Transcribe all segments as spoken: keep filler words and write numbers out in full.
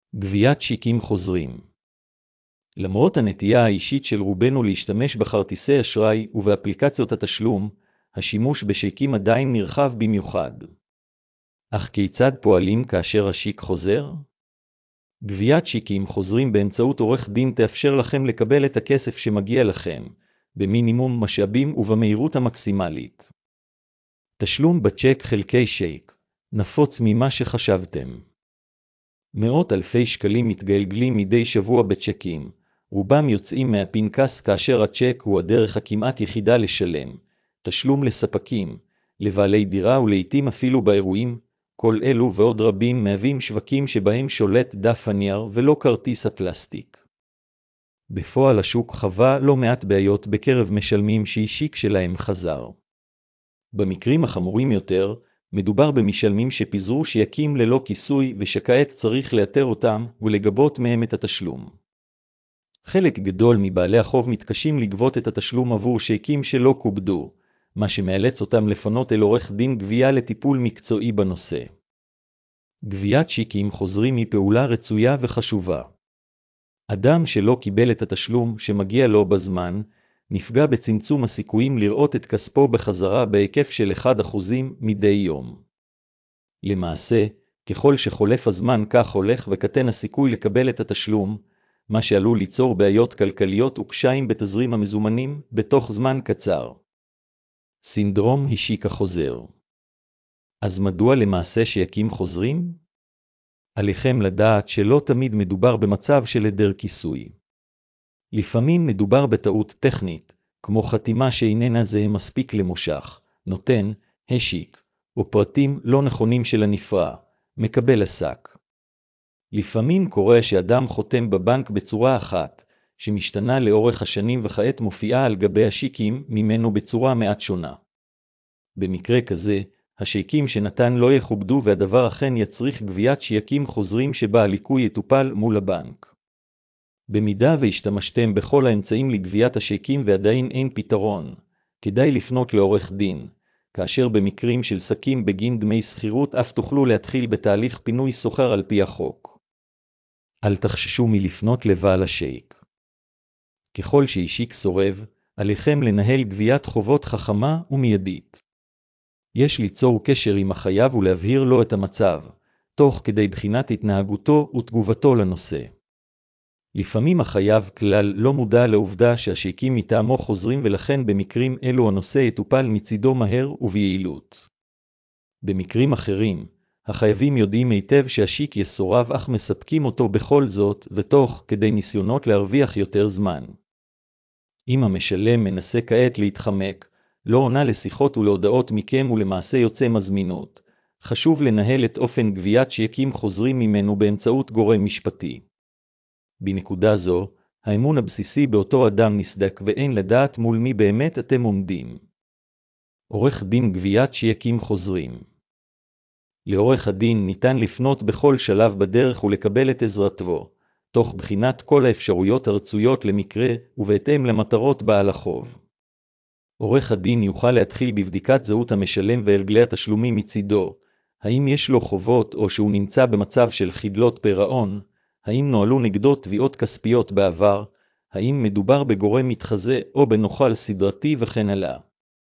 גביית צ'קים חוזרים. למרות הנטייה האישית של רובנו להשתמש בכרטיסי אשראי ובאפליקציות התשלום, השימוש בצ'קים עדיין נרחב במיוחד. אך כיצד פועלים כאשר הצ'ק חוזר? גביית צ'קים חוזרים באמצעות עורך דין תאפשר לכם לקבל את הכסף שמגיע לכם, במינימום משאבים ובמהירות המקסימלית. תשלום בצ'ק חלקי צ'ק, נפוץ ממה שחשבתם. מאות אלפי שקלים מתגלגלים מדי שבוע בצ'קים, רובם יוצאים מהפנקס כאשר הצ'ק הוא הדרך הכמעט יחידה לשלם, תשלום לספקים, לבעלי דירה ולעיתים אפילו באירועים, כל אלו ועוד רבים מהווים שווקים שבהם שולט דף הנייר ולא כרטיס הפלסטיק. בפועל השוק חווה לא מעט בעיות בקרב משלמים שהצ'ק שלהם חזר. במקרים החמורים יותר, מדובר במשלמים שפיזרו צ'קים ללא כיסוי ושכעת צריך לאתר אותם ולגבות מהם את התשלום. חלק גדול מבעלי החוב מתקשים לגבות את התשלום עבור צ'קים שלא קובדו, מה שמאלץ אותם לפנות אל עורך דין גבייה לטיפול מקצועי בנושא. גביית צ'קים חוזרים היא פעולה רצויה וחשובה. אדם שלא קיבל את התשלום שמגיע לו בזמן, נפגע בצמצום הסיכויים לראות את כספו בחזרה בהיקף של אחד אחוז מדי יום. למעשה, ככל שחולף הזמן כך הולך וקטן הסיכוי לקבל את התשלום, מה שעלול ליצור בעיות כלכליות וקשיים בתזרים המזומנים בתוך זמן קצר. סינדרום הצ'ק החוזר. אז מדוע למעשה צ'קים חוזרים? עליכם לדעת שלא תמיד מדובר במצב של היעדר כיסוי. לפעמים מדובר בטעות טכנית, כמו חתימה שאיננה זהה מספיק למושך, נותן, הצ'ק, או פרטים לא נכונים של הנפרע, מקבל עסק. לפעמים קורה שאדם חותם בבנק בצורה אחת, שמשתנה לאורך השנים וכעת מופיעה על גבי הצ'קים ממנו בצורה מעט שונה. במקרה כזה, הצ'קים שנתן לא יכובדו והדבר אכן יצריך גביית צ'קים חוזרים שבה הליקוי יטופל מול הבנק. במידה והשתמשתם בכל האמצעים לגביית הצ'קים ועדיין אין פתרון, כדאי לפנות לעורך דין, כאשר במקרים של עסקים בגין דמי שכירות אף תוכלו להתחיל בתהליך פינוי שוכר על פי החוק. אל תחששו מלפנות לבעל הצ'ק. ככל שהצ'ק סורב, עליכם לנהל גביית חובות חכמה ומיידית. יש ליצור קשר עם החייב ולהבהיר לו את המצב, תוך כדי בחינת התנהגותו ותגובתו לנושא. לפעמים החייב כלל לא מודע לעובדה שהצ'קים מטעמו חוזרים ולכן במקרים אלו הנושא יטופל מצידו מהר וביעילות. במקרים אחרים, החייבים יודעים היטב שהצ'ק יסורב אך מספקים אותו בכל זאת ותוך כדי ניסיונות להרוויח יותר זמן. אם המשלם מנסה כעת להתחמק, לא עונה לשיחות ולהודעות מכם ולמעשה יוצא מזמינות, חשוב לנהל את אופן גביית צ'קים חוזרים ממנו באמצעות גורם משפטי. בנקודה זו, האמון הבסיסי באותו אדם נסדק ואין לדעת מול מי באמת אתם עומדים. עורך דין גביית צ'קים חוזרים. לעורך הדין ניתן לפנות בכל שלב בדרך ולקבל את עזרתו, תוך בחינת כל האפשרויות הרצויות למקרה ובהתאם למטרות בעל החוב. עורך הדין יוכל להתחיל בבדיקת זהות המשלם והרגלי התשלומים מצידו, האם יש לו חובות או שהוא נמצא במצב של חדלות פירעון, האם נועלו נגדו תביעות כספיות בעבר, האם מדובר בגורם מתחזה או בנוכל סדרתי וכן הלאה.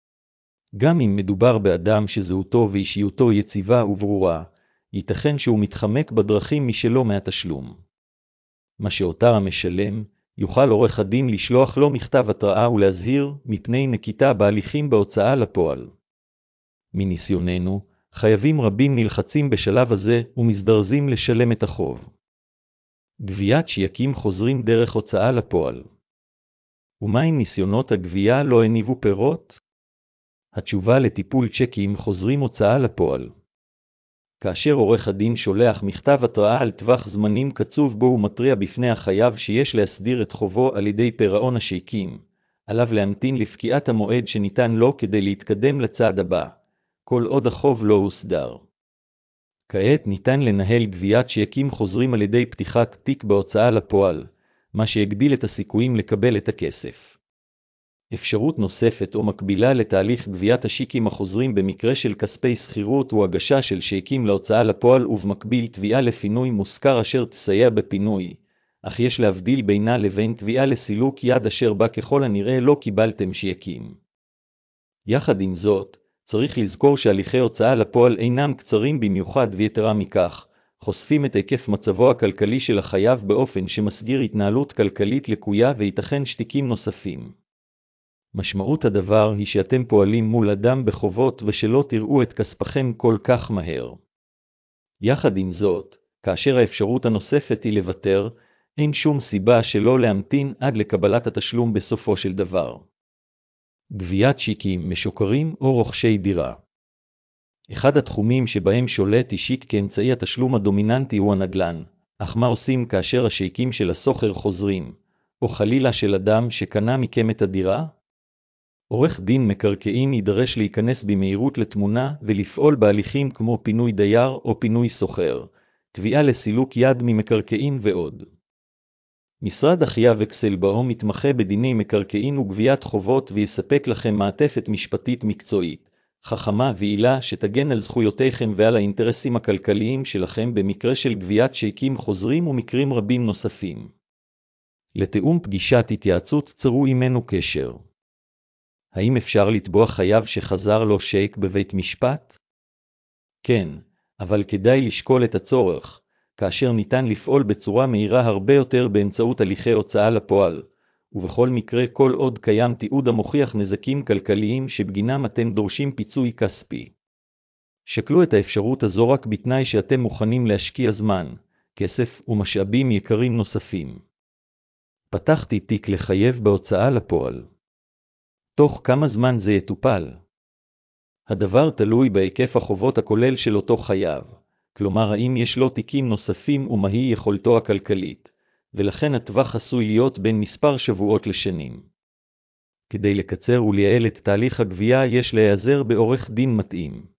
גם אם מדובר באדם שזהותו ואישיותו יציבה וברורה, ייתכן שהוא מתחמק בדרכים משלו מהתשלום. מה שאותר המשלם, יוכל עורך הדין לשלוח לו מכתב התראה ולהזהיר מפני נקיטה בהליכים בהוצאה לפועל. מניסיוננו, חייבים רבים נלחצים בשלב הזה ומזדרזים לשלם את החוב. גביית צ'קים חוזרים דרך הוצאה לפועל. ומה אם ניסיונות הגבייה לא הניבו פירות? התשובה לטיפול צ'קים חוזרים הוצאה לפועל. כאשר עורך הדין שולח מכתב התראה על טווח זמנים קצוב בו הוא מתריע בפני החייב שיש להסדיר את חובו על ידי פירעון הצ'קים, עליו להמתין לפקיעת המועד שניתן לו כדי להתקדם לצעד הבא, כל עוד החוב לא הוסדר. כעת ניתן לנהל גביית צ'קים חוזרים על ידי פתיחת תיק בהוצאה לפועל, מה שיגדיל את הסיכויים לקבל את הכסף. אפשרות נוספת או מקבילה לתהליך גביית השיקים החוזרים במקרה של כספי שכירות הוא הגשה של שיקים להוצאה לפועל ובמקביל תביעה לפינוי מושכר אשר תסייע בפינוי, אך יש להבדיל בינה לבין תביעה לסילוק יד אשר בה ככל הנראה לא קיבלתם שיקים. יחד עם זאת, צריך לזכור שהליכי הוצאה לפועל אינם קצרים במיוחד ויתרה מכך, חושפים את היקף מצבו הכלכלי של החייב באופן שמסגיר התנהלות כלכלית לקויה וייתכן שתיקים נוספים. משמעות הדבר היא שאתם פועלים מול אדם בחובות ושלא תראו את כספכם כל כך מהר. יחד עם זאת, כאשר האפשרות הנוספת היא לוותר, אין שום סיבה שלא להמתין עד לקבלת התשלום בסופו של דבר. גביית שיקים משוקרים או רוכשי דירה. אחד התחומים שבהם שולט אישית כאמצעי התשלום הדומיננטי הוא הנדל"ן, אך מה עושים כאשר השיקים של הסוחר חוזרים, או חלילה של אדם שקנה מכם את הדירה? עורך דין מקרקעין יידרש להיכנס במהירות לתמונה ולפעול בהליכים כמו פינוי דייר או פינוי סוחר, תביעה לסילוק יד ממקרקעין ועוד. משרד אחיה וקסלבאום מתמחה בדיני מקרקעין וגביית חובות ויספק לכם מעטפת משפטית מקצועית, חכמה ועילה שתגן על זכויותיכם ועל האינטרסים הכלכליים שלכם במקרה של גביית שיקים חוזרים ומקרים רבים נוספים. לתיאום פגישת התייעצות צרו עמנו קשר. האם אפשר לתבוע חייב שחזר לו שיק בבית משפט? כן, אבל כדאי לשקול את הצורך, כאשר ניתן לפעול בצורה מהירה הרבה יותר באמצעות הליכי הוצאה לפועל, ובכל מקרה כל עוד קיים תיעוד המוכיח נזקים כלכליים שבגינם אתם דורשים פיצוי כספי. שקלו את האפשרות הזו רק בתנאי שאתם מוכנים להשקיע זמן, כסף ומשאבים יקרים נוספים. פתחתי תיק לחייב בהוצאה לפועל. תוך כמה זמן זה יטופל? הדבר תלוי בהיקף החובות הכולל של אותו חייב, כלומר האם יש לו תיקים נוספים ומהי יכולתו הכלכלית, ולכן הטווח עשוי להיות בין מספר שבועות לשנים. כדי לקצר ולייעל את תהליך הגבייה יש להיעזר בעורך דין מתאים.